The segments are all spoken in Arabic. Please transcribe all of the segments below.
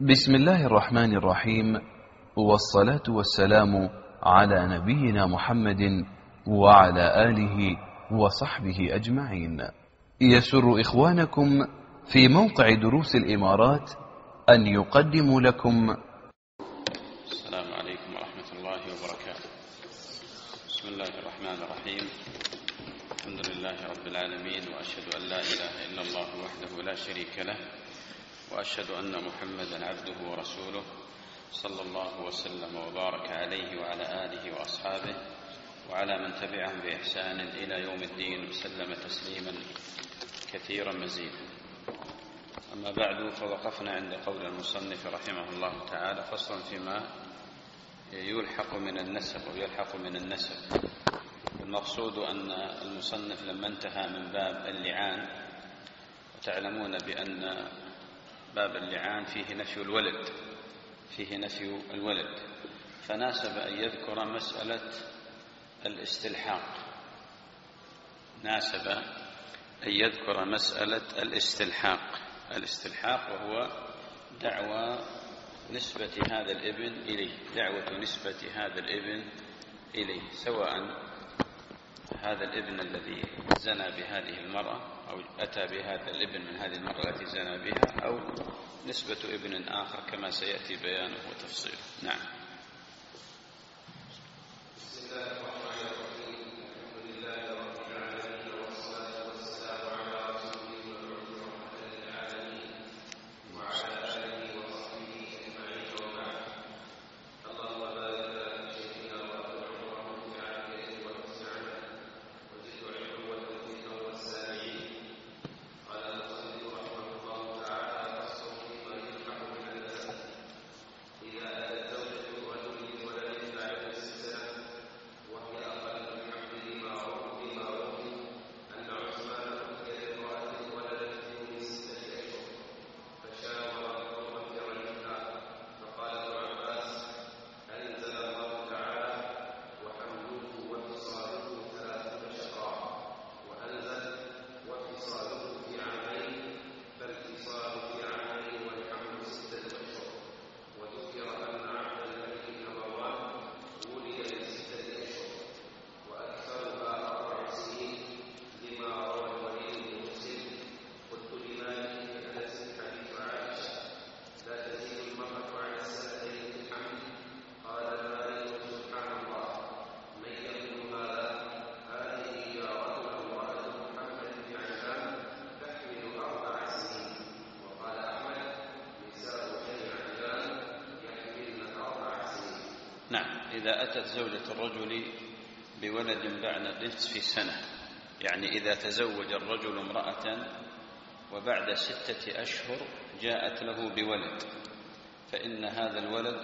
بسم الله الرحمن الرحيم، والصلاة والسلام على نبينا محمد وعلى آله وصحبه أجمعين. يسر إخوانكم في موقع دروس الإمارات أن يقدموا لكم السلام عليكم ورحمة الله وبركاته. بسم الله الرحمن الرحيم. الحمد لله رب العالمين، وأشهد أن لا إله إلا الله وحده لا شريك له، وأشهد أن محمدا عبده ورسوله، صلى الله وسلم وبارك عليه وعلى آله وأصحابه وعلى من تبعهم بإحسان إلى يوم الدين، وسلم تسليما كثيرا مزيدا. أما بعد، فوقفنا عند قول المصنف رحمه الله تعالى: فصل فيما يلحق من النسب ويلحق من النسب. المقصود أن المصنف لما انتهى من باب اللعان، وتعلمون بأن باب اللعان فيه نفي الولد، فناسب أن يذكر مسألة الاستلحاق، وهو دعوة نسبة هذا الابن إليه، سواء هذا الابن الذي زنى بهذه المرأة أو أتى بهذا الابن من هذه المرأة التي زنى بها، أو نسبة ابن آخر كما سيأتي بيانه وتفصيله. نعم. بسم الله الرحمن الرحيم. الحمد لله رب العالمين، والصلاة والسلام على رسوله ونبيه رحمة للعالمين وعلى آله وصحبه أجمعين، وبعد. اللهم بارك لنا في شيخنا وأطل عمره في عافيته وحسن عمله، وزد علمه وتوفيقه والسامعين. قال المصنف رحمه الله تعالى: فصل فيما يلحق من النسب. إذا أتت زوجة الرجل بولد بعد السنة وهي أقل الحمل بما روي أن عثمان أتي بامرأة ولدت من 6 أشهر، فشاور القوم في رجلها، فقال ابن عباس: أنزل الله تعالى: وحمله وفصاله 30 شهرا، وأنزل: وفصاله في عامين، فالفصال في عامين والحمل 6 أشهر. وذكر أن عبد الملك بن مروان ولد ل6 أشهر، وأكثرها 4 سنين، لما روى الوليد بن مسلم: قلت لمالك بن أنس حديث عائشة: لا تزيد المرأة على 2 في الحمل. قال مالك: سبحان الله، من يقول هذا؟ هذه يا رجل امرأة محمد بن عجلان تحمل 4 سنين. وقال أحمد: نساء بني عجلان يحملن 4 سنين. نعم. إذا أتت زوجة الرجل بولد بعد نصف سنة، يعني إذا تزوج الرجل امرأة وبعد 6 أشهر جاءت له بولد، فإن هذا الولد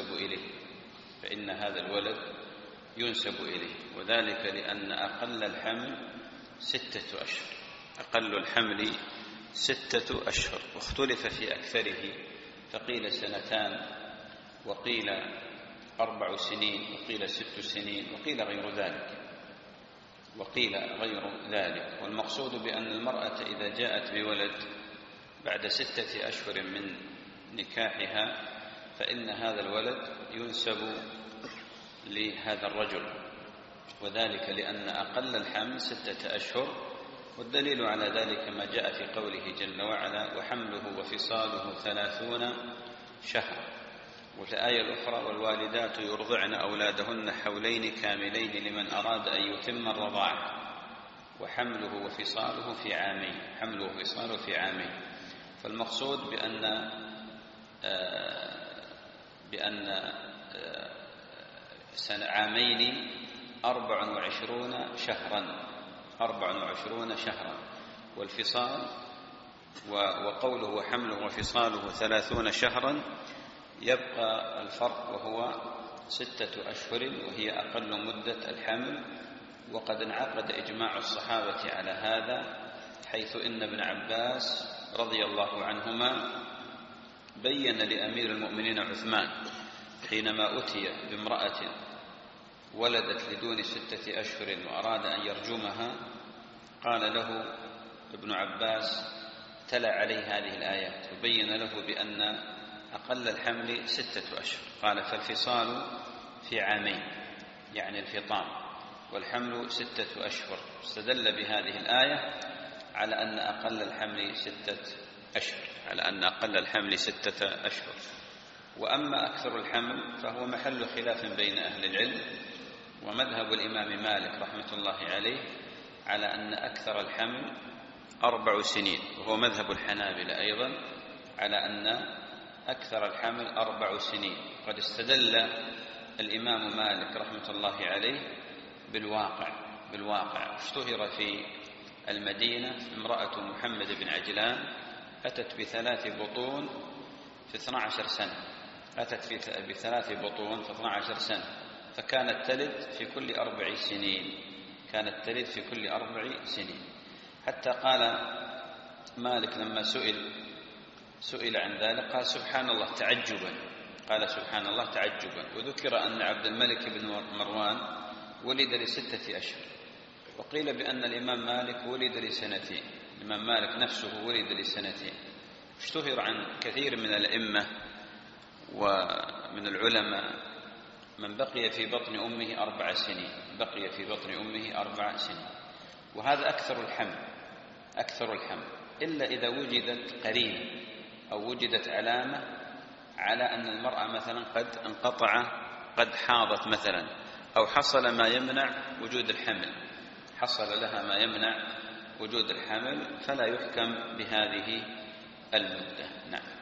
ينسب إليه، وذلك لأن أقل الحمل 6 أشهر. أقل الحمل 6 أشهر، واختلف في أكثره، فقيل 2 وقيل 4 سنين وقيل 6 سنين وقيل غير ذلك. والمقصود بأن المرأة إذا جاءت بولد بعد 6 أشهر من نكاحها، فإن هذا الولد ينسب لهذا الرجل، وذلك لأن أقل الحمل 6 أشهر. والدليل على ذلك ما جاء في قوله جل وعلا: وحمله وفصاله 30 شهرا. والآية الأخرى: والوالدات يرضعن أولادهن حولين كاملين لمن أراد أن يتم الرضاعة، وحمله وفصاله في عامين. فالمقصود بأن عامين 24 شهرا، والفصال وقوله وحمله وفصاله 30 شهرا يبقى الفرق، وهو 6 أشهر، وهي أقل مدة الحمل. وقد انعقد إجماع الصحابة على هذا، حيث إن ابن عباس رضي الله عنهما بين لأمير المؤمنين عثمان حينما أتي بامرأة ولدت لدون 6 أشهر وأراد أن يرجمها، قال له ابن عباس: تلا عليه هذه الآيات وبين له بأن أقل الحمل 6 أشهر. قال فالفصال في عامين، يعني الفطام، والحمل 6 أشهر. استدل بهذه الآية على أن أقل الحمل 6 أشهر، على أن أقل الحمل 6 أشهر. وأما أكثر الحمل فهو محل خلاف بين أهل العلم، ومذهب الإمام مالك رحمة الله عليه على أن أكثر الحمل 4 سنين، وهو مذهب الحنابلة أيضا على أن أكثر الحمل 4 سنين. قد استدل الإمام مالك رحمة الله عليه بالواقع. اشتهر في المدينة امرأة محمد بن عجلان أتت ب3 بطون في 12 سنة، أتت ب3 بطون في 12 سنة، فكانت تلد في كل 4 سنين، كانت تلد في كل 4 سنين. حتى قال مالك لما سئل عن ذلك قال سبحان الله تعجبا، قال سبحان الله تعجبا. وذكر أن عبد الملك بن مروان ولد ل6 أشهر، وقيل بأن الإمام مالك ولد ل2 الإمام مالك نفسه ولد ل2. اشتهر عن كثير من الأئمة ومن العلماء من بقي في بطن أمه 4 سنين، بقي في بطن أمه 4 سنين. وهذا أكثر الحمل، إلا إذا وجدت قرينة أو وجدت علامة على أن المرأة مثلا قد انقطع، قد حاضت مثلا، أو حصل ما يمنع وجود الحمل، حصل لها ما يمنع وجود الحمل، فلا يحكم بهذه المدة. نعم.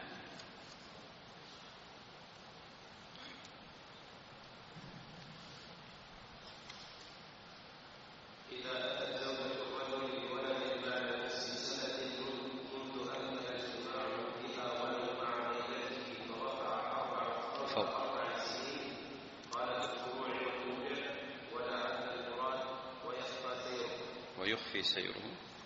ويخفي سيره.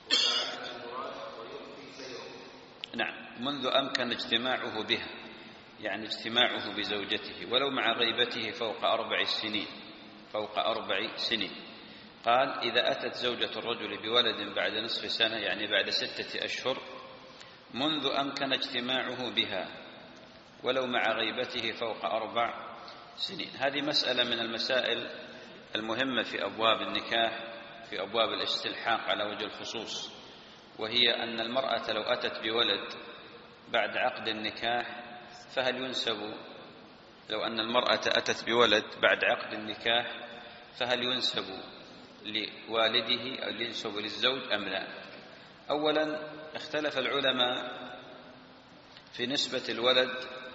نعم. منذ أمكن اجتماعه بها، يعني اجتماعه بزوجته ولو مع غيبته فوق 4 سنين، فوق 4 سنين. قال إذا أتت زوجة الرجل بولد بعد نصف سنة، يعني بعد 6 أشهر، منذ أمكن اجتماعه بها ولو مع غيبته فوق 4 سنين. هذه مسألة من المسائل المهمة في أبواب النكاح، في أبواب الاستلحاق على وجه الخصوص، وهي أن المرأة لو أتت بولد بعد عقد النكاح فهل ينسب، لو أن المرأة أتت بولد بعد عقد النكاح فهل ينسب لوالده أو ينسب للزوج أم لا؟ أولا اختلف العلماء في نسبة الولد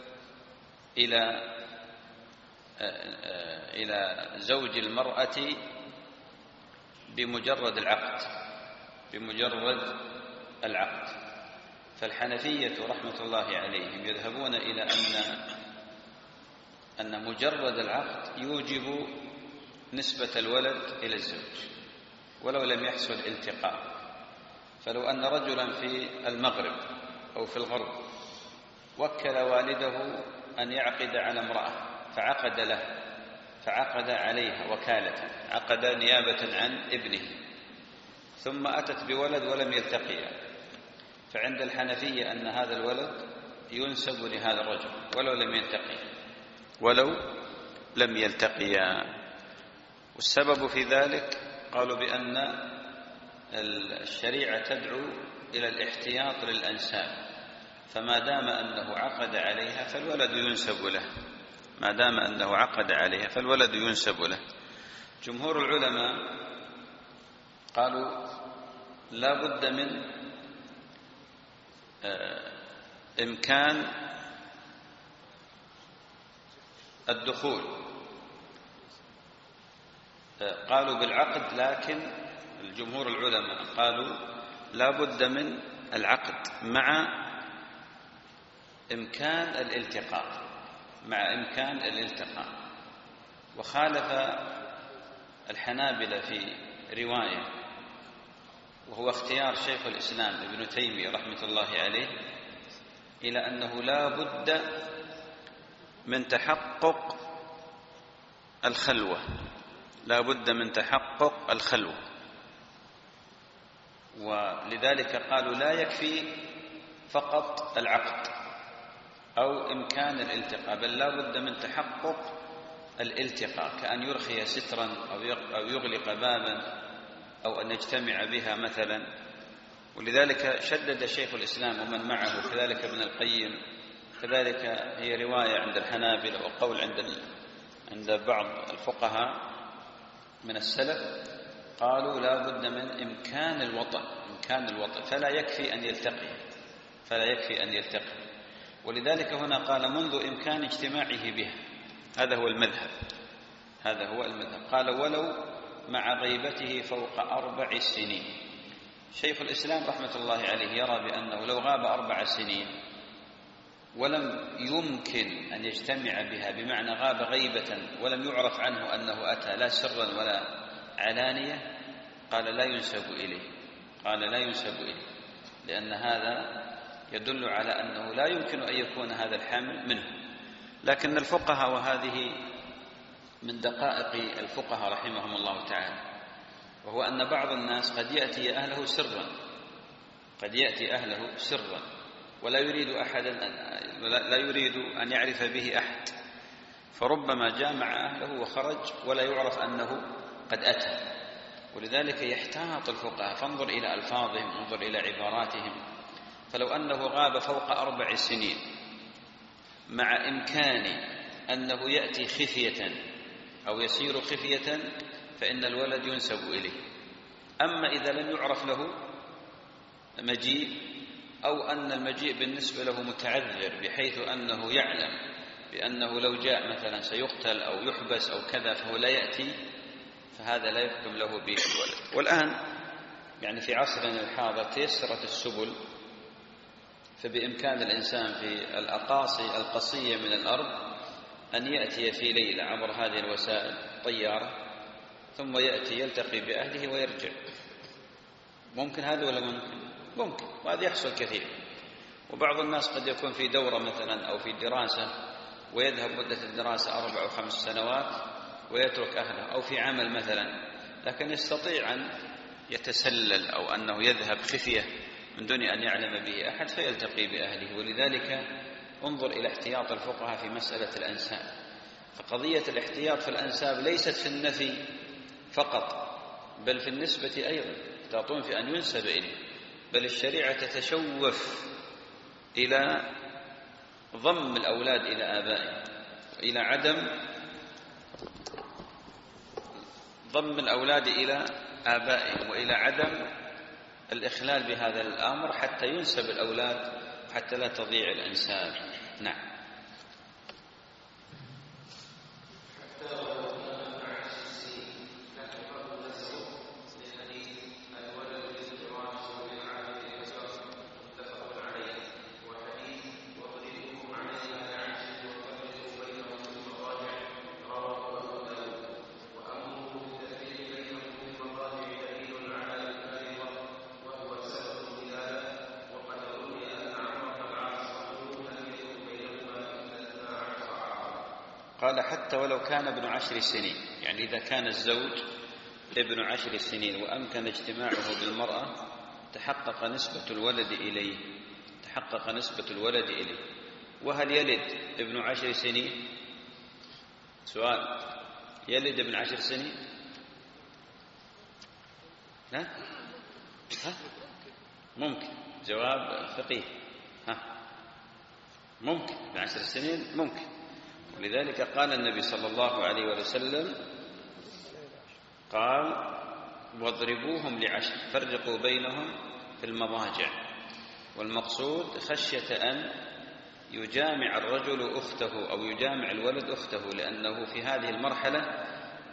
إلى زوج المرأة بمجرد العقد. فالحنفية رحمة الله عليهم يذهبون إلى أن مجرد العقد يوجب نسبة الولد إلى الزوج ولو لم يحصل التقاء. فلو أن رجلا في المغرب أو في الغرب وكل والده أن يعقد على امرأة فعقد عليها وكالة، عقد نيابة عن ابنه، ثم أتت بولد ولم يلتقيا، فعند الحنفية أن هذا الولد ينسب لهذا الرجل ولو لم يلتقيا. والسبب في ذلك قالوا بأن الشريعة تدعو إلى الاحتياط للأنساب، فما دام أنه عقد عليها فالولد ينسب له، ما دام أنه عقد عليها فالولد ينسب له. جمهور العلماء قالوا لا بد من إمكان الدخول، قالوا بالعقد، لكن الجمهور العلماء قالوا لا بد من العقد مع إمكان الالتقاء. وخالف الحنابلة في رواية، وهو اختيار شيخ الإسلام ابن تيمية رحمة الله عليه، إلى أنه لا بد من تحقق الخلوة، ولذلك قالوا لا يكفي فقط العقد، أو إمكان الالتقاء، بل لا بد من تحقق الالتقاء، كأن يرخي سترا أو يغلق بابا أو أن يجتمع بها مثلا. ولذلك شدد شيخ الإسلام ومن معه كذلك ابن القيم، كذلك هي رواية عند الحنابلة وقول عند بعض الفقهاء من السلف، قالوا لا بد من إمكان الوطء فلا يكفي أن يلتقي. ولذلك هنا قال منذ إمكان اجتماعه بها، هذا هو المذهب. قال ولو مع غيبته فوق 4 سنين. شيخ الإسلام رحمة الله عليه يرى بأنه لو غاب 4 سنين ولم يمكن أن يجتمع بها، بمعنى غاب غيبة ولم يعرف عنه أنه أتى لا سرا ولا علانية، قال لا ينسب إليه، لأن هذا يدل على أنه لا يمكن أن يكون هذا الحامل منه. لكن الفقهاء، وهذه من دقائق الفقهاء رحمهم الله تعالى، وهو أن بعض الناس قد يأتي أهله سرا ولا يريد أن يعرف به أحد، فربما جامع أهله وخرج ولا يعرف أنه قد أتى. ولذلك يحتاط الفقهاء، فانظر إلى ألفاظهم، انظر إلى عباراتهم. فلو أنه غاب فوق 4 سنين مع إمكان أنه يأتي خفية أو يسير خفية فإن الولد ينسب إليه. أما إذا لم يعرف له مجيء، أو أن المجيء بالنسبة له متعذر بحيث أنه يعلم بأنه لو جاء مثلا سيقتل أو يحبس أو كذا فهو لا يأتي، فهذا لا يحكم له بالولد. والآن يعني في عصرنا الحاضر تيسرت السبل، فبإمكان الإنسان في الأقاصي القصية من الأرض أن يأتي في ليلة عبر هذه الوسائل طيارة، ثم يأتي يلتقي بأهله ويرجع. ممكن هذا ولا ممكن؟ وهذا يحصل كثير. وبعض الناس قد يكون في دورة مثلا أو في دراسة ويذهب مدة الدراسة 4 أو 5 سنوات ويترك أهله، أو في عمل مثلا، لكن يستطيع أن يتسلل أو أنه يذهب خفية من دون أن يعلم به أحد فيلتقي بأهله. ولذلك انظر إلى احتياط الفقهاء في مسألة الأنساب. فقضية الاحتياط في الأنساب ليست في النفي فقط، بل في النسبة أيضا، يحتاطون في أن ينسب إليه. بل الشريعة تتشوف إلى ضم الأولاد إلى آبائهم، إلى عدم ضم الأولاد إلى آبائهم، وإلى عدم الإخلال بهذا الأمر حتى ينسب الأولاد، حتى لا تضيع الأنساب. نعم. قال حتى ولو كان ابن 10 سنين، يعني إذا كان الزوج ابن 10 سنين وأمكن اجتماعه بالمرأة تحقق نسبة الولد إليه. وهل يلد ابن 10 سنين؟ سؤال، يلد ابن 10 سنين؟ لا؟ ممكن. جواب فقيه. ممكن ابن 10 سنين ممكن. ولذلك قال النبي صلى الله عليه وسلم، قال واضربوهم ل10، فرقوا بينهم في المضاجع. والمقصود خشية أن يجامع الرجل أخته أو يجامع الولد أخته، لأنه في هذه المرحلة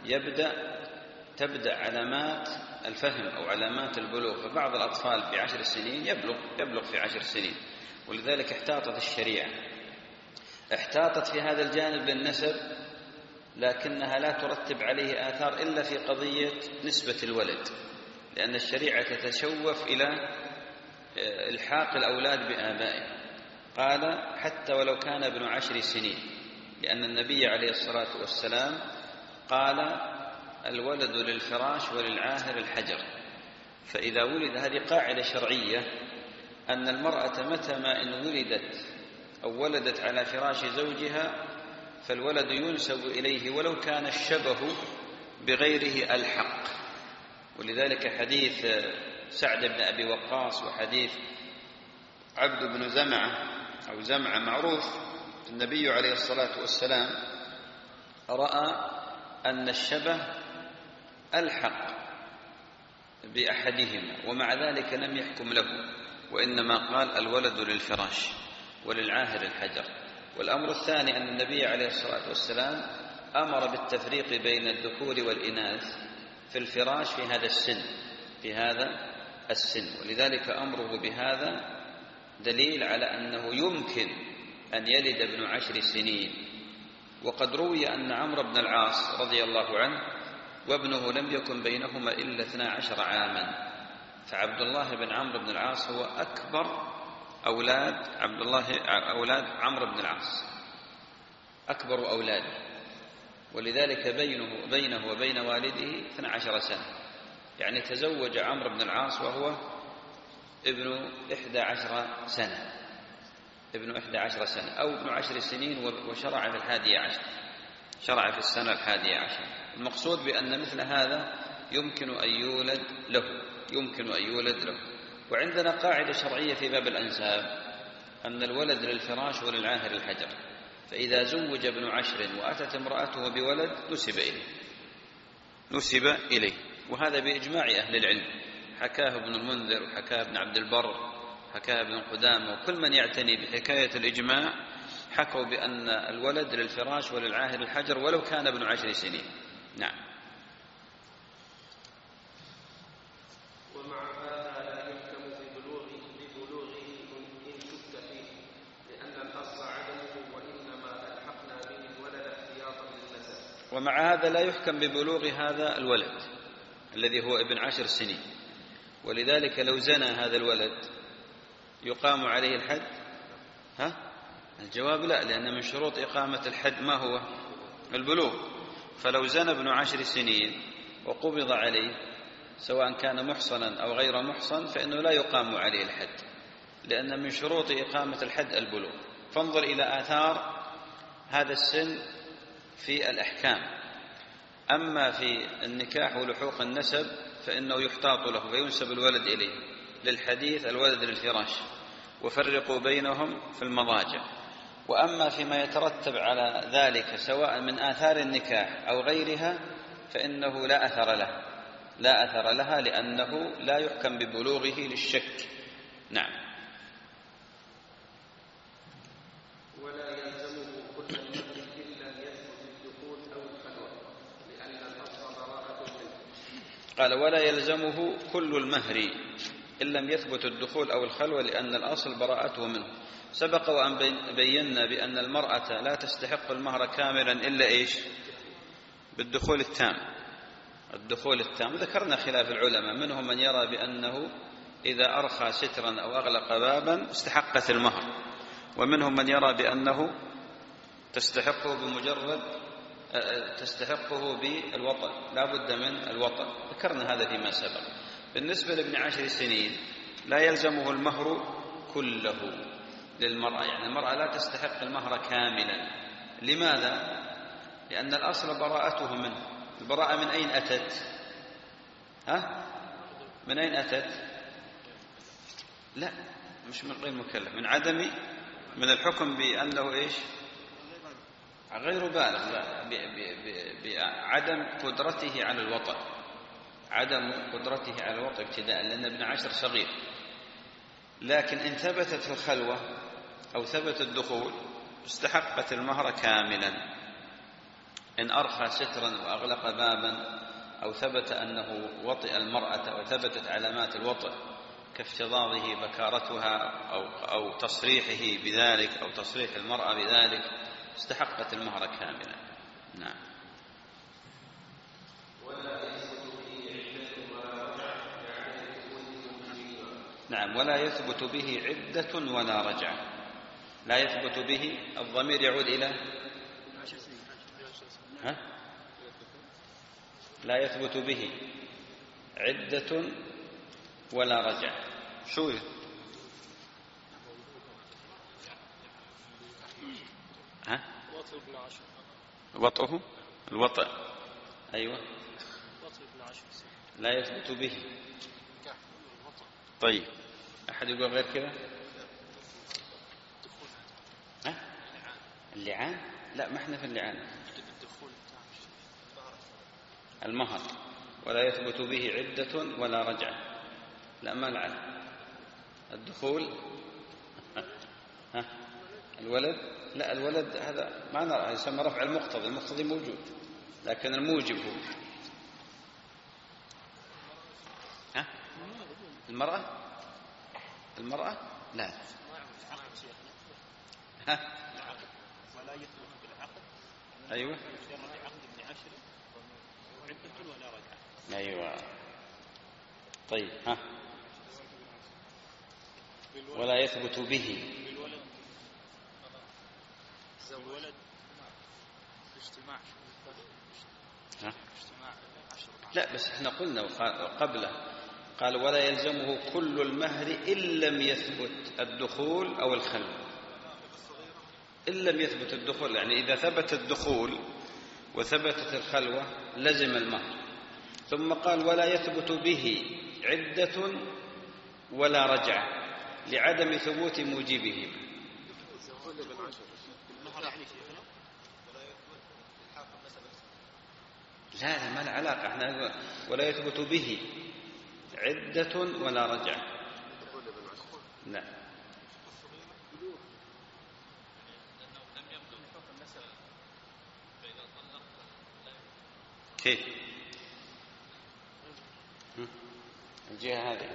تبدأ علامات الفهم أو علامات البلوغ. فبعض الأطفال في 10 سنين يبلغ في 10 سنين. ولذلك احتاطت الشريعة، احتاطت في هذا الجانب للنسب، لكنها لا ترتب عليه آثار إلا في قضية نسبة الولد، لأن الشريعة تتشوف إلى إلحاق الأولاد بآبائهم. قال حتى ولو كان ابن 10 سنين، لأن النبي عليه الصلاة والسلام قال الولد للفراش وللعاهر الحجر. فإذا ولد، هذه قاعدة شرعية، أن المرأة متى ما إن ولدت أو ولدت على فراش زوجها فالولد ينسب إليه ولو كان الشبه بغيره الحق. ولذلك حديث سعد بن أبي وقاص وحديث عبد بن زمعة أو زمعة معروف، النبي عليه الصلاة والسلام رأى أن الشبه ألحق بأحدهما ومع ذلك لم يحكم له، وإنما قال الولد للفراش وللعاهر الحجر. والأمر الثاني أن النبي عليه الصلاة والسلام أمر بالتفريق بين الذكور والإناث في الفراش في هذا السن، ولذلك أمره بهذا دليل على أنه يمكن أن يلد ابن 10 سنين. وقد روي أن عمرو بن العاص رضي الله عنه وابنه لم يكن بينهما إلا 12 عاما، فعبد الله بن عمرو بن العاص هو أكبر أولاد عمرو بن العاص، أكبر أولاده، ولذلك بينه وبين والده 12 سنة، يعني تزوج عمرو بن العاص وهو ابن 11 سنة، أو ابن 10 سنين، وشرع في 11، شرع في السنة 11. المقصود بأن مثل هذا يمكن أن يولد له. وعندنا قاعدة شرعية في باب الأنساب أن الولد للفراش وللعاهر الحجر، فإذا زوج ابن 10 وأتت امرأته بولد نسب إليه، وهذا بإجماع أهل العلم، حكاه ابن المنذر وحكاه ابن عبد البر، حكاه ابن قدامة، وكل من يعتني بحكاية الإجماع حكوا بأن الولد للفراش وللعاهر الحجر ولو كان ابن 10 سنين. نعم. ومع هذا لا يحكم ببلوغه إن شك فيه، لأن الأصل عدمه، وإنما ألحقنا به الولد احتياطا للنسب. ومع هذا لا يحكم ببلوغ هذا الولد الذي هو ابن 10 سنين، ولذلك لو زنى هذا الولد يقام عليه الحد؟ الجواب لا، لأن من شروط إقامة الحد ما هو؟ البلوغ. فلو زنى ابن 10 سنين وقبض عليه سواء كان محصنا أو غير محصن فإنه لا يقام عليه الحد، لأن من شروط إقامة الحد البلوغ. فانظر إلى آثار هذا السن في الأحكام. أما في النكاح ولحوق النسب فإنه يحتاط له فينسب الولد إليه، للحديث الولد للفراش وفرقوا بينهم في المضاجع. وأما فيما يترتب على ذلك سواء من آثار النكاح أو غيرها فإنه لا أثر لها لأنه لا يحكم ببلوغه للشك. نعم. ولا يلزمه كل المهر إلا يثبت الدخول أو الخلوة، لأن الأصل براءة منه. قال ولا يلزمه كل المهر إن لم يثبت الدخول أو الخلوة لأن الأصل براءته منه. سبق وأن بينا بأن المرأة لا تستحق المهر كاملا إلا بالدخول التام. ذكرنا خلاف العلماء، منهم من يرى بأنه إذا أرخى سترا أو أغلق بابا استحقت المهر، ومنهم من يرى بأنه تستحقه بالوطأ، لا بد من الوطأ. ذكرنا هذا فيما سبق. بالنسبة لابن 10 سنين لا يلزمه المهر كله للمرأة، يعني المرأة لا تستحق المهر كاملا. لماذا؟ لأن الأصل براءته منه. البراءة من أين أتت؟ من أين أتت؟ لا، مش من غير مكلف، من عدم، من الحكم بأنه غير بالغ، بعدم قدرته على الوطأ، ابتداء، لأن ابن 10 صغير. لكن إن ثبتت الخلوة أو ثبت الدخول استحقت المهر كاملا. إن أرخى سترا وأغلق بابا أو ثبت أنه وطئ المرأة وثبتت علامات الوطئ كافتضاضه بكارتها أو تصريحه بذلك أو تصريح المرأة بذلك استحقت المهر كاملا. نعم. ولا يثبت به عدة ولا رجعة. لا يثبت به، الضمير يعود إلى لا يثبت به عدة ولا رجعة. شو وطئه الوطئ. أيوة لا يثبت به. طيب أحد يقول غير كذا؟ اللعان؟ لا ما احنا في اللعان. المهر ولا يثبت به عدة ولا رجعة. لا ما لعن. الدخول الولد، لا الولد هذا ما نرى، يسمى رفع المقتضي. المقتضي موجود لكن الموجب هو المرأة لا. أيوة أيوة. طيب ولا يثبت به. لا بس احنا قلنا قبله قال ولا يلزمه كل المهر إن لم يثبت الدخول أو الخلوة. إن لم يثبت الدخول يعني إذا ثبت الدخول وثبتت الخلوة لزم المهر. ثم قال ولا يثبت به عدة ولا رجعة لعدم ثبوت موجبه. لا ما له علاقة. احنا ولا يثبت به عدة ولا رجعة. لا كيف الجهة هذه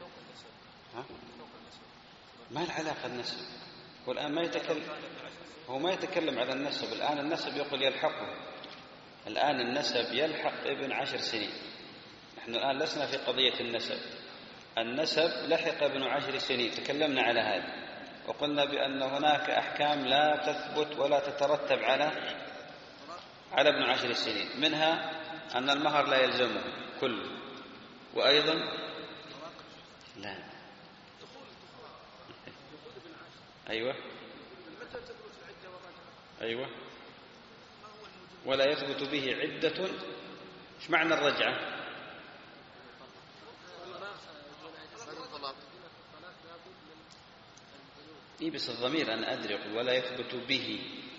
ما له علاقة النسب. والآن ما يتكلم على النسب. الآن النسب يقول يلحقه. الآن النسب يلحق ابن 10 سنين. نحن الآن لسنا في قضية النسب. النسب لحق ابن 10 سنين تكلمنا على هذا وقلنا بأن هناك أحكام لا تثبت ولا تترتب على ابن 10 سنين. منها أن المهر لا يلزمه كله. وأيضا لا أيوة ولا يثبت به عدة. ايش معنى الرجعة؟ بس الضمير أنا أدري يقول ولا يثبت به.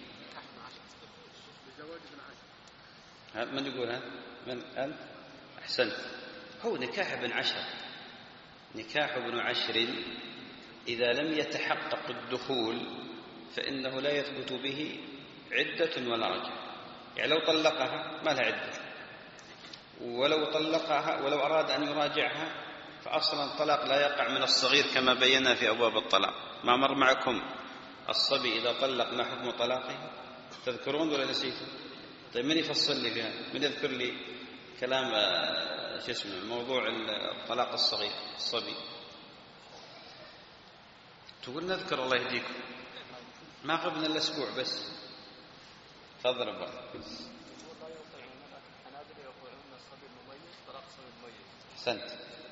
من يقول هذا؟ من أنت؟ أحسنت. هو نكاح ابن 10. نكاح ابن 10 إذا لم يتحقق الدخول فإنه لا يثبت به عدة ولا رجعة. يعني لو طلقها ما لها عدة، ولو طلقها ولو أراد أن يراجعها فأصلا الطلاق لا يقع من الصغير كما بينا في أبواب الطلاق. ما مر معكم الصبي إذا طلق ما حكم طلاقه؟ تذكرون ولا نسيتم؟ طيب من يفصل لي فيها؟ من يذكر لي كلام موضوع الطلاق الصغير الصبي؟ تقول نذكر الله يهديكم. ما قبلنا الأسبوع بس. تضرب أحسنت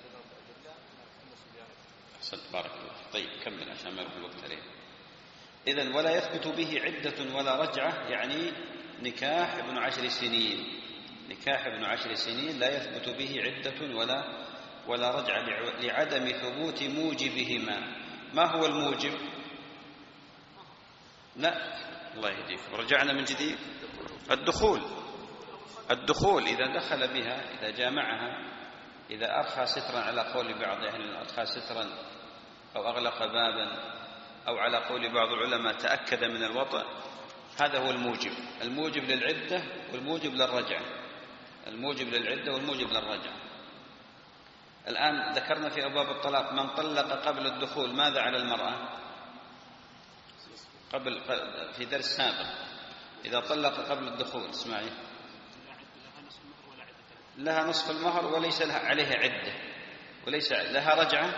بارك الله. طيب كمل عشان ما يكون الوقت عليه. إذن ولا يثبت به عدة ولا رجعة يعني نكاح ابن 10 سنين. نكاح ابن 10 سنين لا يثبت به عدة ولا رجعة لعدم ثبوت موجبهما. ما هو الموجب؟ لا الله يهديك ورجعنا من جديد. الدخول إذا دخل بها، إذا جامعها، إذا أرخى سترا على قول بعض أهل العلم، أرخى سترا أو أغلق بابا، أو على قول بعض العلماء تأكد من الوطأ، هذا هو الموجب. الموجب للعدة والموجب للرجعة. الموجب للعدة والموجب للرجعة. الآن ذكرنا في أبواب الطلاق من طلق قبل الدخول ماذا على المرأة؟ في درس سابق إذا طلق قبل الدخول اسمعي لها نصف المهر وليس لها عليها عدة وليس لها رجعة.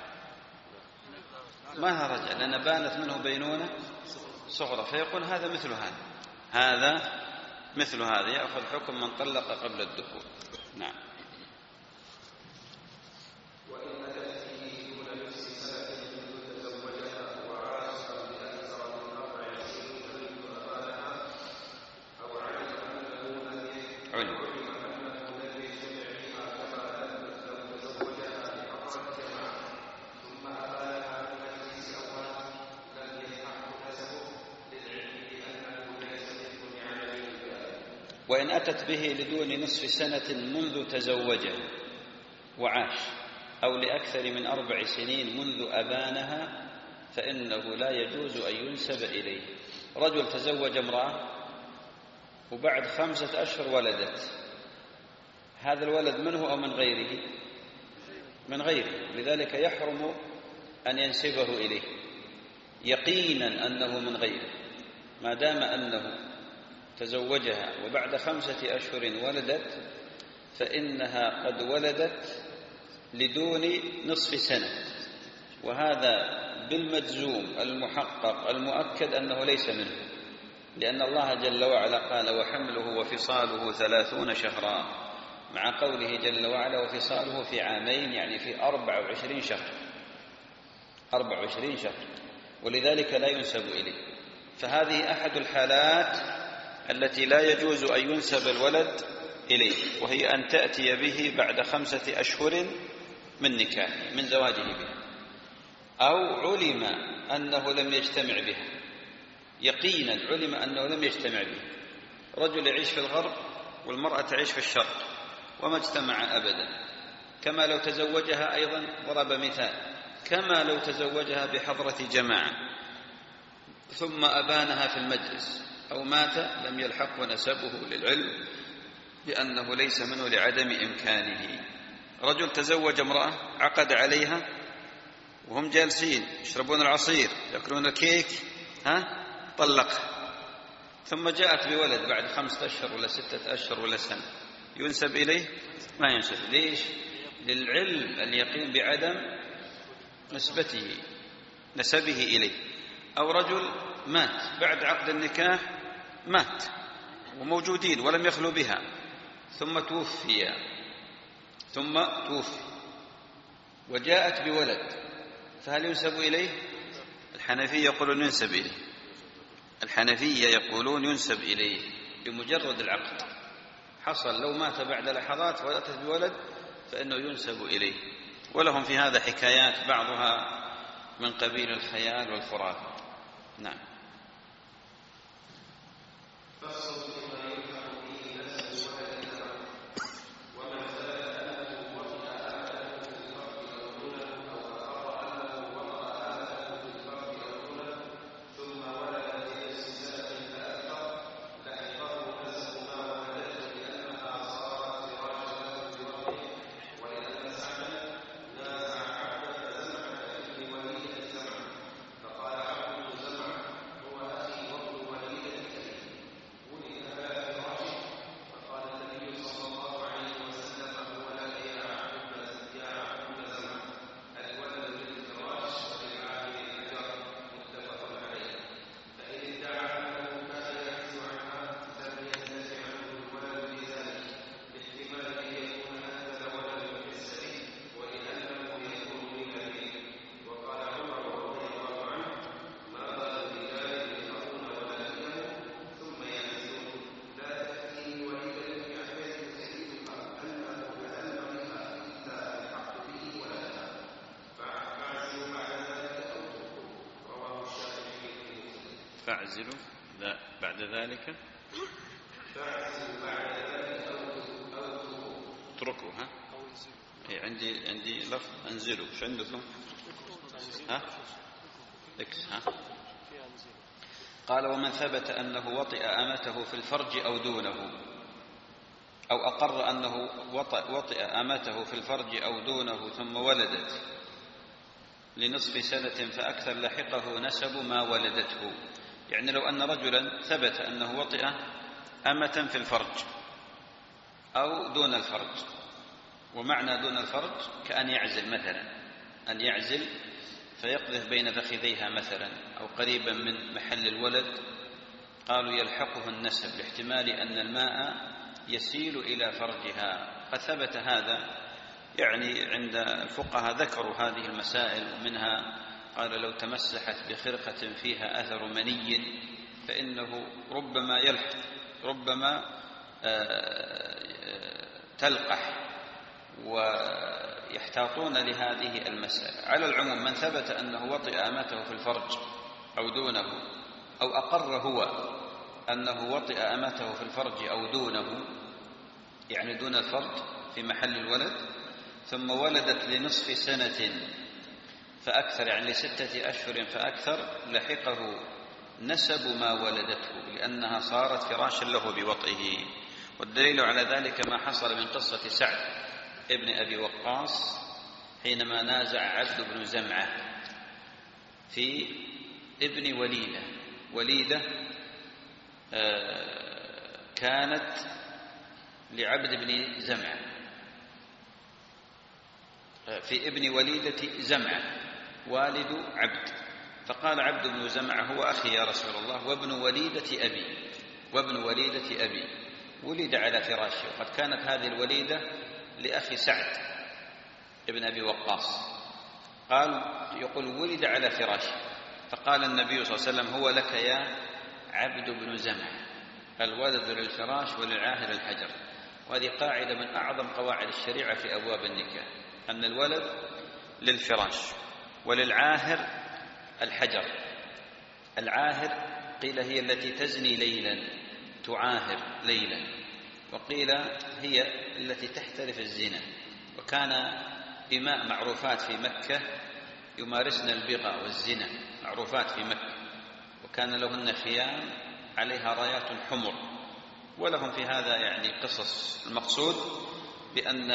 ما لها رجعة لأن بانت منه بينونة صغرى. فيقول هذا مثل هذا يأخذ حكم من طلق قبل الدخول. نعم. علم. وإن أتت به لدون نصف سنة منذ تزوجه وعاش، أو لأكثر من 4 سنين منذ أبانها، فإنه لا يجوز أن ينسب إليه. رجل تزوج امرأة وبعد 5 أشهر ولدت، هذا الولد منه أو من غيره؟ من غيره، لذلك يحرم أن ينسبه إليه يقينا أنه من غيره، ما دام أنه تزوجها وبعد 5 أشهر ولدت، فإنها قد ولدت لدون نصف سنة، وهذا بالمجزوم المحقق المؤكد أنه ليس منه، لأن الله جل وعلا قال وحمله وفصاله 30 شهرا، مع قوله جل وعلا وفصاله في 2 عام، يعني في 24 شهر، 24 شهر، ولذلك لا ينسب إليه. فهذه أحد الحالات التي لا يجوز أن ينسب الولد إليه، وهي أن تأتي به بعد 5 أشهر من نكاح، من زواجه بها، أو علم أنه لم يجتمع بها، يقينا علم أنه لم يجتمع بها. رجل يعيش في الغرب والمرأة تعيش في الشرق وما اجتمع أبدا، كما لو تزوجها، أيضا ضرب مثال، كما لو تزوجها بحضرة جماعة ثم أبانها في المجلس أو مات، لم يلحق نسبه للعلم لأنه ليس منه لعدم إمكانه. رجل تزوج امرأة، عقد عليها وهم جالسين يشربون العصير يأكلون الكيك، طلقها، ثم جاءت بولد بعد 5 أشهر ولا 6 أشهر ولا سنة، ينسب إليه؟ ما ينسب. ليش؟ للعلم اليقين بعدم نسبه إليه. أو رجل مات بعد عقد النكاح، مات وموجودين ولم يخلو بها، ثم توفي وجاءت بولد، فهل ينسب إليه؟ الحنفية يقولون ينسب إليه، الحنفية يقولون ينسب إليه بمجرد العقد حصل. لو مات بعد لحظات وأتت بولد فإنه ينسب إليه. ولهم في هذا حكايات، بعضها من قبيل الخيال والخرافة. نعم. فاعزلوا بعد ذلك اتركوا. عندي لفظ انزلوا. شو عندكم؟ اكس. قال ومن ثبت أنه وطئ أمته في الفرج أو دونه، أو أقر أنه وطئ أمته في الفرج أو دونه ثم ولدت لنصف سنة فأكثر، لحقه نسب ما ولدته. يعني لو أن رجلا ثبت أنه وطئ أمة في الفرج أو دون الفرج، ومعنى دون الفرج كأن يعزل مثلا، أن يعزل فيقذف بين فخذيها مثلا أو قريبا من محل الولد، قالوا يلحقه النسب لاحتمال أن الماء يسيل إلى فرجها. قد ثبت هذا، يعني عند الفقهاء ذكروا هذه المسائل، ومنها قال لو تمسحت بخرقة فيها أثر مني فإنه ربما يلحق، ربما تلقح ويحتاطون لهذه المسألة. على العموم من ثبت أنه وطئ أمته في الفرج أو دونه، أو أقر هو أنه وطئ أمته في الفرج أو دونه، يعني دون الفرج في محل الولد، ثم ولدت لنصف سنة فأكثر، يعني ل6 أشهر فأكثر، لحقه نسب ما ولدته لأنها صارت فراشا له بوطئه. والدليل على ذلك ما حصل من قصة سعد ابن أبي وقاص حينما نازع عبد بن زمعة في ابن وليدة. وليدة كانت لعبد بن زمعة، في ابن وليدة زمعة والد عبد، فقال عبد بن زمعة هو أخي يا رسول الله وابن وليدة أبي، وابن وليدة أبي ولد على فراشه، وقد كانت هذه الوليدة لأخي سعد ابن أبي وقاص. قال يقول ولد على فراشه، فقال النبي صلى الله عليه وسلم هو لك يا عبد بن زمعة، الولد للفراش وللعاهر الحجر. وهذه قاعدة من أعظم قواعد الشريعة في أبواب النكاح، أن الولد للفراش وللعاهر الحجر. العاهر قيل هي التي تزني ليلا، تعاهر ليلا، وقيل هي التي تحترف الزنا. وكان إماء معروفات في مكة يمارسن البغى والزنا، معروفات في مكة، وكان لهن خيام عليها رايات حمر، ولهم في هذا يعني قصص. المقصود بأن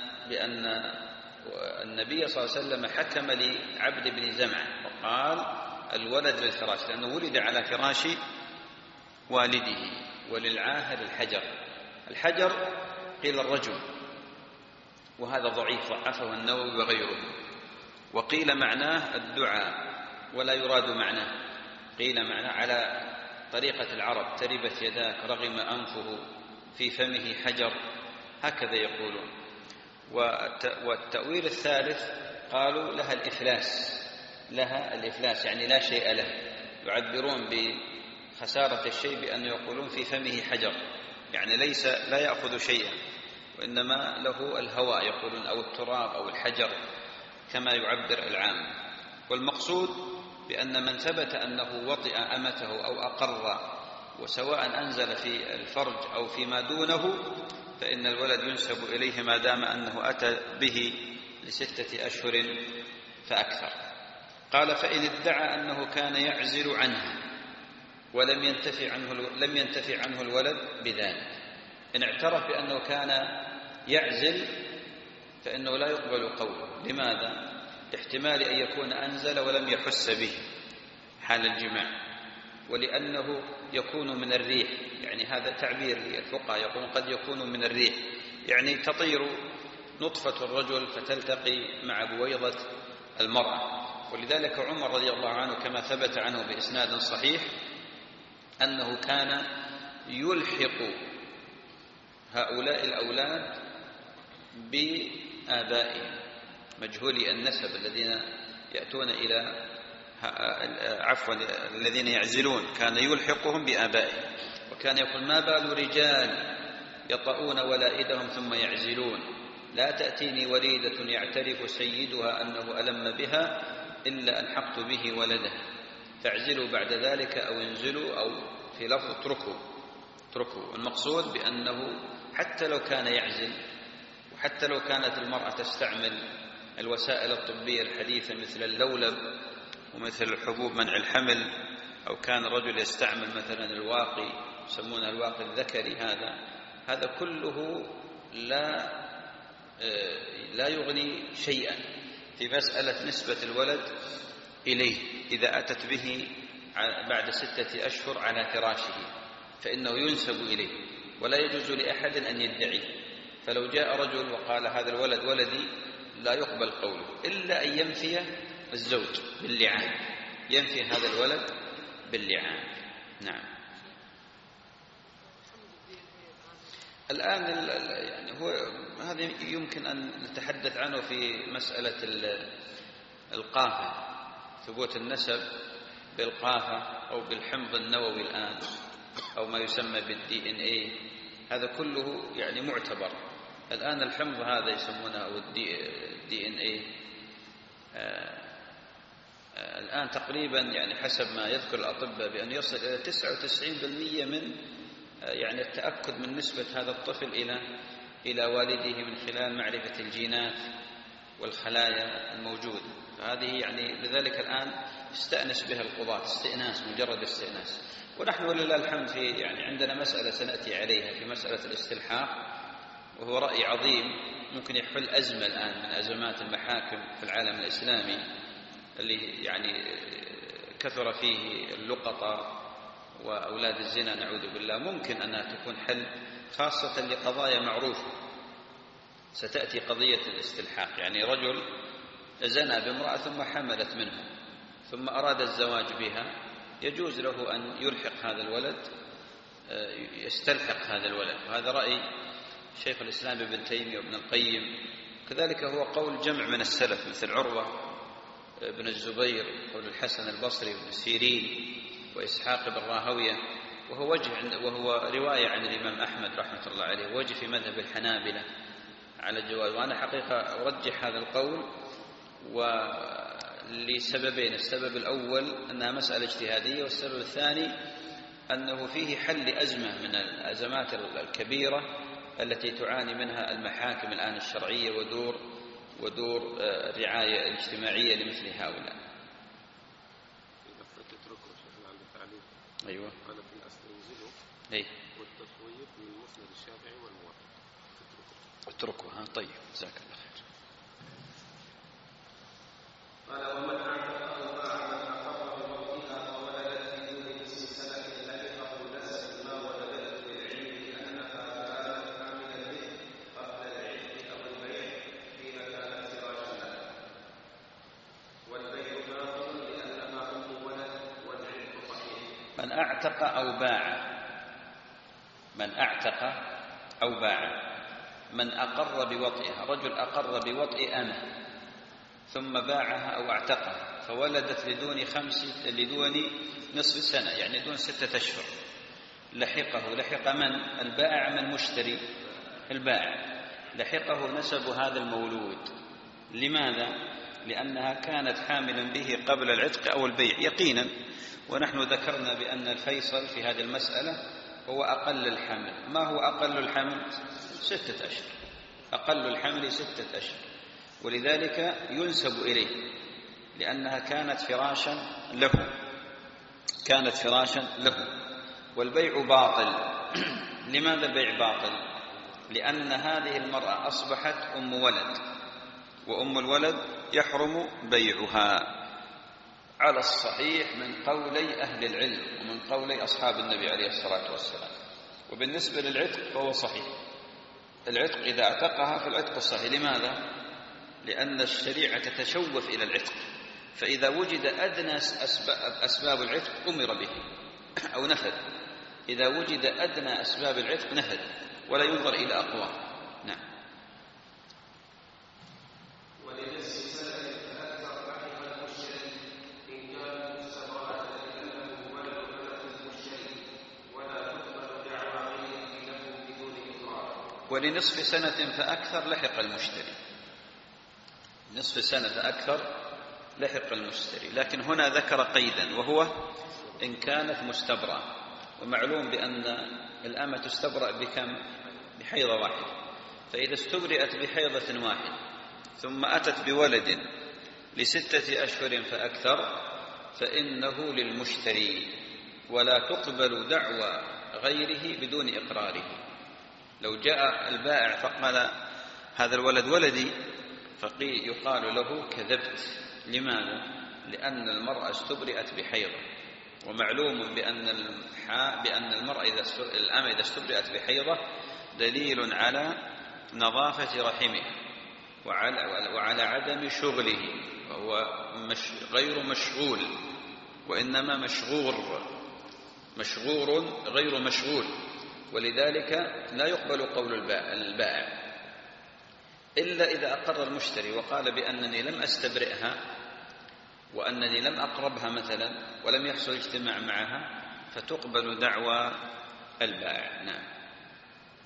النبي صلى الله عليه وسلم حكم لعبد بن زمعة وقال الولد للفراش، لأنه ولد على فراش والده، وللعاهر الحجر. الحجر قيل الرجل، وهذا ضعيف ضعفه النووي وغيره. وقيل معناه الدعاء ولا يراد معناه، قيل معناه على طريقة العرب تربت يداك رغم أنفه في فمه حجر، هكذا يقولون. والتأويل الثالث قالوا لها الإفلاس، لها الإفلاس يعني لا شيء له، يعبرون بخسارة الشيء بأن يقولون في فمه حجر، يعني ليس لا يأخذ شيئا، وإنما له الهواء يقولون، أو التراب أو الحجر كما يعبر العام. والمقصود بأن من ثبت أنه وطئ أمته أو أقر، وسواء أنزل في الفرج أو فيما دونه، فإن الولد ينسب إليه ما دام أنه أتى به ل6 أشهر فأكثر. قال فإن ادعى أنه كان يعزل عنها ولم ينتفع عنه الولد بذلك، إن اعترف بأنه كان يعزل فإنه لا يقبل قوله. لماذا؟ لاحتمال أن يكون أنزل ولم يحس به حال الجماع، ولأنه يكون من الريح، يعني هذا تعبير للفقهاء يقولون قد يكون من الريح، يعني تطير نطفة الرجل فتلتقي مع بويضة المرأة. ولذلك عمر رضي الله عنه كما ثبت عنه بإسناد صحيح أنه كان يلحق هؤلاء الأولاد بآبائهم مجهولي النسب الذين يأتون إلى الذين يعزلون، كان يلحقهم بآبائهم. وكان يقول ما بال رجال يطؤون ولائدهم ثم يعزلون، لا تأتيني وليدة يعترف سيدها أنه ألم بها إلا ألحقت به ولده، فاعزلوا بعد ذلك أو انزلوا، أو في لفظ اتركوا. المقصود بأنه حتى لو كان يعزل، وحتى لو كانت المرأة تستعمل الوسائل الطبية الحديثة مثل اللولب ومثل الحبوب منع الحمل، أو كان رجل يستعمل مثلا الواقي يسمونه الواقي الذكري، هذا كله لا يغني شيئا في مسألة نسبة الولد إليه إذا أتت به بعد 6 أشهر على فراشه، فإنه ينسب إليه ولا يجوز لأحد أن يدعي. فلو جاء رجل وقال هذا الولد ولدي لا يقبل قوله إلا أن ينفي الزوج باللعان، ينفي هذا الولد باللعان. نعم. الآن يعني هو هذا يمكن أن نتحدث عنه في مسألة القافة، ثبوت النسب بالقافة أو بالحمض النووي الآن، أو ما يسمى بالDNA هذا كله يعني معتبر. الآن الحمض هذا يسمونه DNA الآن تقريبا يعني حسب ما يذكر الأطباء بأن يصل إلى 99% من يعني التأكد من نسبة هذا الطفل إلى والده من خلال معرفة الجينات والخلايا الموجودة. فهذه يعني لذلك الآن استأنس بها القضاة استئناس، مجرد استئناس. ونحن ولله الحمد في يعني عندنا مسألة سنأتي عليها في مسألة الاستلحاق، وهو رأي عظيم ممكن يحل أزمة الآن من أزمات المحاكم في العالم الإسلامي اللي يعني كثر فيه اللقطة وأولاد الزنا نعوذ بالله. ممكن أنها تكون حل خاصة لقضايا معروفة. ستأتي قضية الاستلحاق، يعني رجل زنى بامرأة ثم حملت منه ثم أراد الزواج بها، يجوز له أن يلحق هذا الولد، يستلحق هذا الولد. وهذا رأي شيخ الإسلام ابن تيمية وابن القيم. كذلك هو قول جمع من السلف مثل عروة بن الزبير، قول الحسن البصري وابن سيرين وإسحاق بن راهوية، وهو رواية عن الإمام أحمد رحمة الله عليه، وجه في مذهب الحنابلة على الجواز. وأنا حقيقة أرجح هذا القول ولسببين: السبب الأول أنها مسألة اجتهادية، والسبب الثاني أنه فيه حل أزمة من الأزمات الكبيرة التي تعاني منها المحاكم الآن الشرعية ودور الرعاية الاجتماعية لمثل هؤلاء. أيوة. قال في الأصل ينزله والتصويب من مسند الشافعي والموافق. اتركه. طيب، جزاك الله خير. قال: ومن أعتق أو باع من أقر بموتها فولدت بدون نصف سنة لحقه نسب ما ولدته للعلم لأنها كانت حاملا به قبل العتق أو البيع حين كانت فراشا له، والبيع باطل لأنها أم ولد والعتق صحيح. من أعتق أو باع من أقر بوطئها، رجل أقر بوطئ أمه ثم باعها أو اعتقها فولدت لدون نصف سنة، يعني دون 6 أشهر، لحق من؟ البائع من المشتري؟ البائع. لحقه نسب هذا المولود. لماذا؟ لأنها كانت حاملا به قبل العتق أو البيع يقينا. ونحن ذكرنا بأن الفيصل في هذه المسألة هو أقل الحمل. ما هو أقل الحمل؟ 6 أشهر. أقل الحمل 6 أشهر، ولذلك ينسب إليه لأنها كانت فراشا له. والبيع باطل. لماذا البيع باطل؟ لأن هذه المرأة أصبحت أم ولد، وأم الولد يحرم بيعها على الصحيح من قولي أهل العلم ومن قولي أصحاب النبي عليه الصلاة والسلام. وبالنسبة للعتق فهو صحيح. العتق إذا اعتقها فالعتق صحيح. لماذا؟ لأن الشريعة تتشوف إلى العتق، فإذا وجد أدنى أسباب العتق أمر به أو نفذ. إذا وجد أدنى أسباب العتق نفذ ولا ينظر إلى أقوى. نعم. ولنصف سنة فأكثر لحق المشتري. نصف سنة فأكثر لحق المشتري. لكن هنا ذكر قيدا، وهو إن كانت مستبرأ. ومعلوم بأن الأمة تستبرأ بحيضة واحدة. فإذا استبرئت بحيضة واحدة ثم أتت بولد ل6 أشهر فأكثر فإنه للمشتري، ولا تقبل دعوى غيره بدون إقراره. لو جاء البائع فقال هذا الولد ولدي، يقال له كذبت. لماذا؟ لأن المرأة استبرئت بحيضة، ومعلوم بأن المرأة الأمة إذا استبرئت بحيضة دليل على نظافة رحمها وعلى عدم شغله، وهو غير مشغول، وإنما مشغور غير مشغول. ولذلك لا يقبل قول البائع إلا إذا أقر المشتري وقال بأنني لم أستبرئها وأنني لم أقربها مثلا ولم يحصل اجتماع معها، فتقبل دعوى البائع. نعم.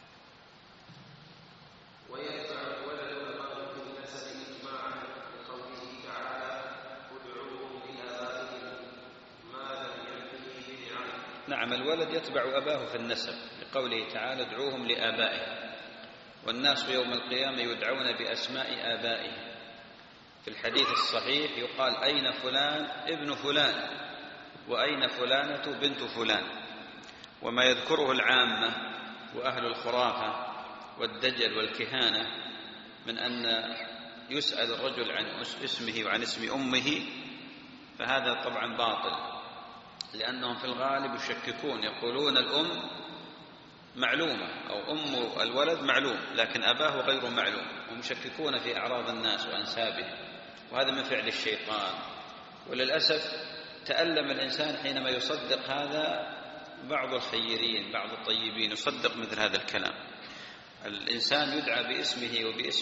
ويتبع الولد أباه في النسب إجماعا لقوله تعالى ادعوهم لآبائهم ما لم ينتهي بدعا. نعم، الولد يتبع أباه في النسب لقوله تعالى ادعوهم لآبائهم، والناس يوم القيامة يدعون بأسماء آبائهم. في الحديث الصحيح يقال أين فلان ابن فلان وأين فلانة بنت فلان. وما يذكره العامة وأهل الخرافة والدجل والكهانة من أن يسأل الرجل عن اسمه وعن اسم أمه، فهذا طبعا باطل، لأنهم في الغالب يشككون، يقولون الأم معلومة أو أم الولد معلوم لكن أباه غير معلوم، ومشككون في أعراض الناس وأنسابهم، وهذا من فعل الشيطان. وللأسف تألم الإنسان حينما يصدق هذا. بعض الخيرين بعض الطيبين يصدق مثل هذا الكلام. الإنسان يدعى باسمه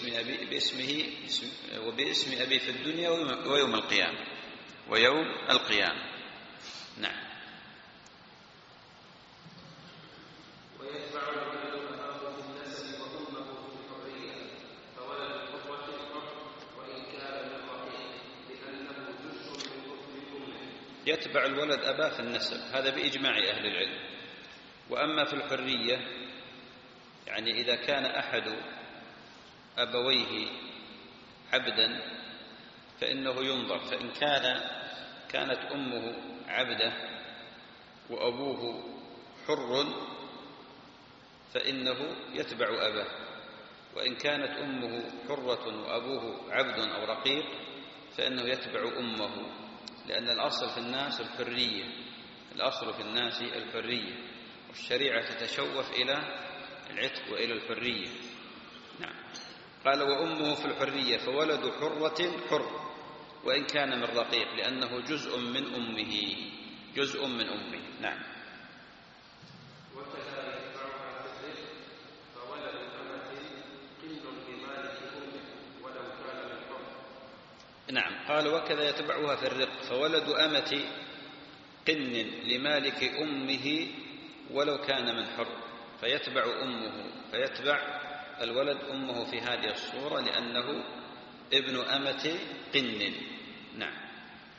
وباسم أبيه في الدنيا ويوم القيامة. نعم. ويتبع الولد أباه في النسب وأمه في الحرية فولد الحرة الحر وإن كان من رقيق لأنه جزء من أمه. يتبع الولد أباه في النسب، هذا بإجماع أهل العلم. وأما في الحرية يعني إذا كان أحد أبويه عبدا فإنه ينظر، فإن كانت أمه عبدة وأبوه حر فإنه يتبع أباه، وإن كانت أمه حرة وأبوه عبد أو رقيق فإنه يتبع أمه، لأن الأصل في الناس الحرية، والشريعة تتشوف إلى العتق وإلى الحرية. نعم. قال وأمه في الحرية فولد حرة حر وإن كان من رقيق لأنه جزء من أمه. نعم. وكذا يتبعها في الرزق فولد أمة قل بمالك أمه ولو كان من حر. نعم. قال وكذا يتبعها في الرق فولد أمة قن لمالك أمه ولو كان من حر، فيتبع الولد أمه في هذه الصورة لأنه ابن أمة قن. نعم.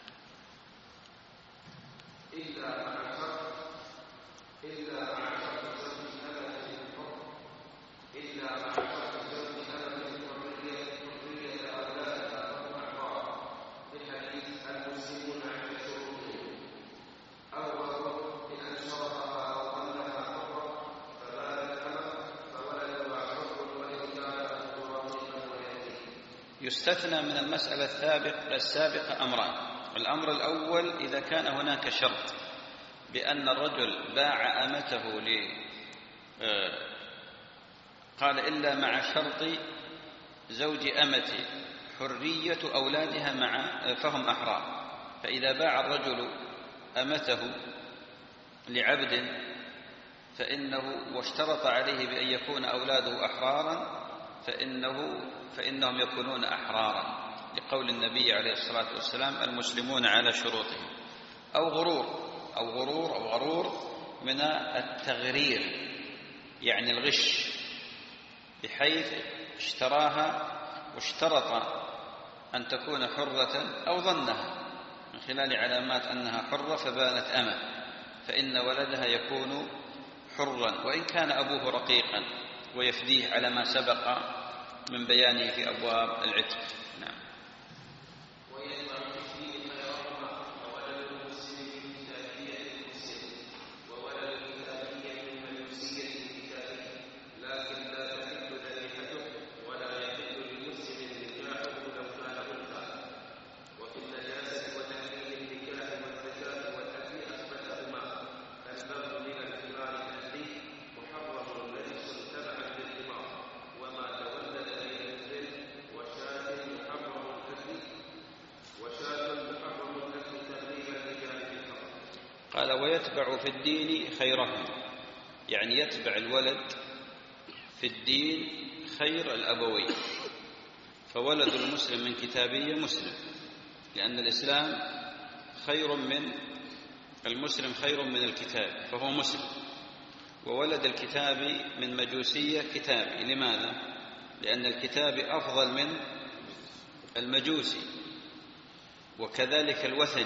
إلا مع شرط زوج أمة الحر إلا مع شرط زوج أمة الحرية أولادها وهم أحرار بحديث المسلمون عند شروطهم أول بأن شرطها وظنها حرة فبانت أمة فولدها حر وإن كان رقيقا ويتيم. يستثنى من المسألة السابقة أمران. الأمر الأول إذا كان هناك شرط بأن الرجل باع أمته قال إلا مع شرط زوج أمتي حرية أولادها فهم أحرار. فإذا باع الرجل أمته لعبد واشترط عليه بأن يكون أولاده أحرارا فإنهم يكونون أحرارا لقول النبي عليه الصلاة والسلام المسلمون على شروطهم. أو غرور من التغرير يعني الغش، بحيث اشتراها واشترط أن تكون حرة أو ظنها من خلال علامات أنها حرة فبانت أمة، فإن ولدها يكون حرا وإن كان أبوه رقيقا، ويفديه على ما سبق من بيانه في أبواب العتق. نعم. ويتبع التشريع خيرهما فولد المسلم من كتابية المسلم وولد الكتابية من مجوسية الكتابية، لكن لا تحل ذبيحته ولا يحل للمسلم نكاحه لو كان أنثى. وفي النجاسة وتحريم النكاح والزكاة والأكل أثبتهما البغض من الحمار الأهلي محرم نجس تبعا للحمار وما تولد بين الذل وشاة محرم الأكل تقريبا لجانب الحرم. قال ويتبع في الدين خيرهم، يعني يتبع الولد في الدين خير الأبوين. فولد المسلم من كتابية مسلم، لأن الإسلام المسلم خير من الكتاب فهو مسلم. وولد الكتابي من مجوسية كتابي. لماذا؟ لأن الكتابي أفضل من المجوسي، وكذلك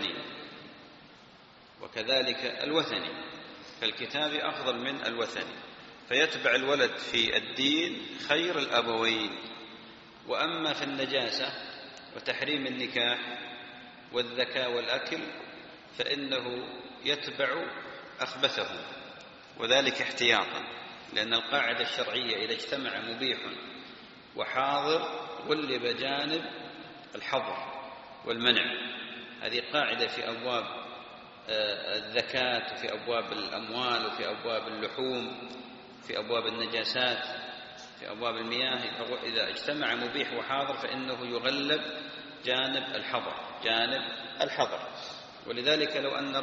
الوثني، فالكتابي أفضل من الوثني، فيتبع الولد في الدين خير الأبوين. وأما في النجاسة وتحريم النكاح والذكاء والأكل فإنه يتبع أخبثه، وذلك احتياطا، لأن القاعدة الشرعية إذا اجتمع مبيح وحاضر غلب جانب الحظر والمنع. هذه قاعدة في أبواب الزكاة وفي أبواب الأموال وفي أبواب اللحوم في أبواب النجاسات في أبواب المياه. إذا اجتمع مبيح وحاضر فإنه يغلب جانب الحظر. ولذلك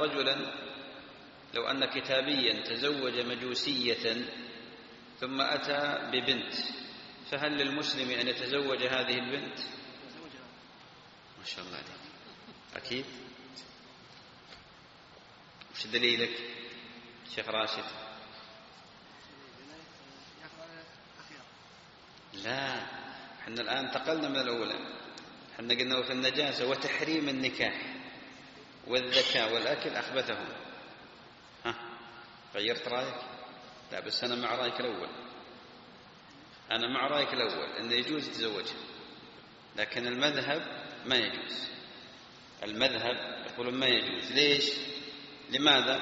لو أن كتابيا تزوج مجوسية ثم أتى ببنت، فهل للمسلم أن يتزوج هذه البنت؟ ما شاء الله عليك، أكيد. وش دليلك شيخ راشد؟ لا، احنا الآن انتقلنا من الأولى، احنا قلنا في النجاسة وتحريم النكاح والذكاء والأكل أخبثهم. غيرت رأيك؟ لا، بس أنا مع رأيك الأول، أنه يجوز يتزوجها، لكن المذهب ما يجوز. المذهب يقولون ما يجوز. ليش؟ لماذا؟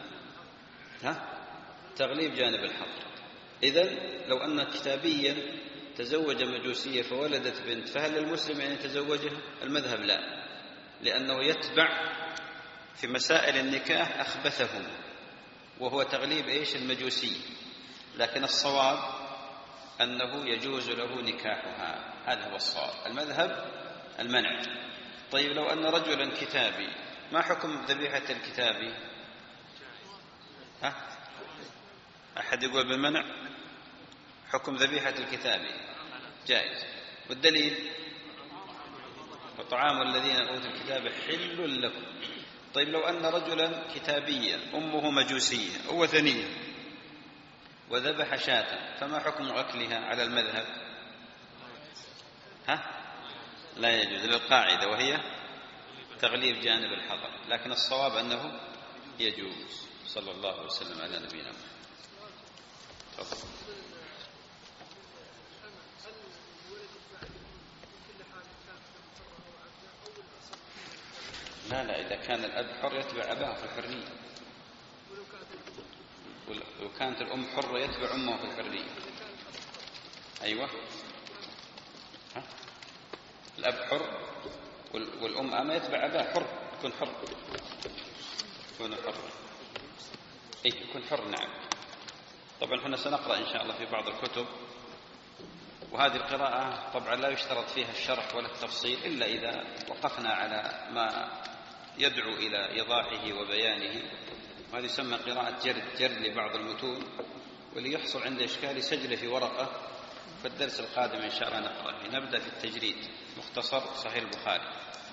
تغليب جانب الحظر. إذن لو أن كتابيا تزوج مجوسية فولدت بنت، فهل للمسلم أن يتزوجها؟ المذهب لا، لأنه يتبع في مسائل النكاح أخبثهم، وهو تغليب المجوسي. لكن الصواب أنه يجوز له نكاحها، هذا هو الصواب. المذهب المنع. طيب لو أن رجلا كتابي، ما حكم ذبيحة الكتابي؟ أحد يقول بالمنع؟ حكم ذبيحة الكتابي جائز. والدليل وطعام الذين أوتوا الكتاب حل لكم. طيب لو أن رجلا كتابيا أمه مجوسية أو وثنية وذبح شاة، فما حكم أكلها على المذهب؟ لا يجوز، للقاعدة وهي تغليب جانب الحظر، لكن الصواب أنه يجوز. صلى الله وسلم على نبينا محمد. لا، إذا كان الأب حر يتبع أباه في الحرية، ولو كانت الأم حرة يتبع أمه في الحرية. أيوة، الأب حر والأم أما يتبع أباه، حر يكون حر. يكون حر، نعم. طبعا احنا سنقرأ إن شاء الله في بعض الكتب، وهذه القراءة طبعا لا يشترط فيها الشرح ولا التفصيل إلا إذا وقفنا على ما يدعو إلى إيضاحه وبيانه، وهذه يسمى قراءة جرد لبعض المتون، واللي يحصل عنده إشكال يسجله في ورقة. في الدرس القادم إن شاء الله نقرأ. نبدأ في التجريد، مختصر صحيح البخاري.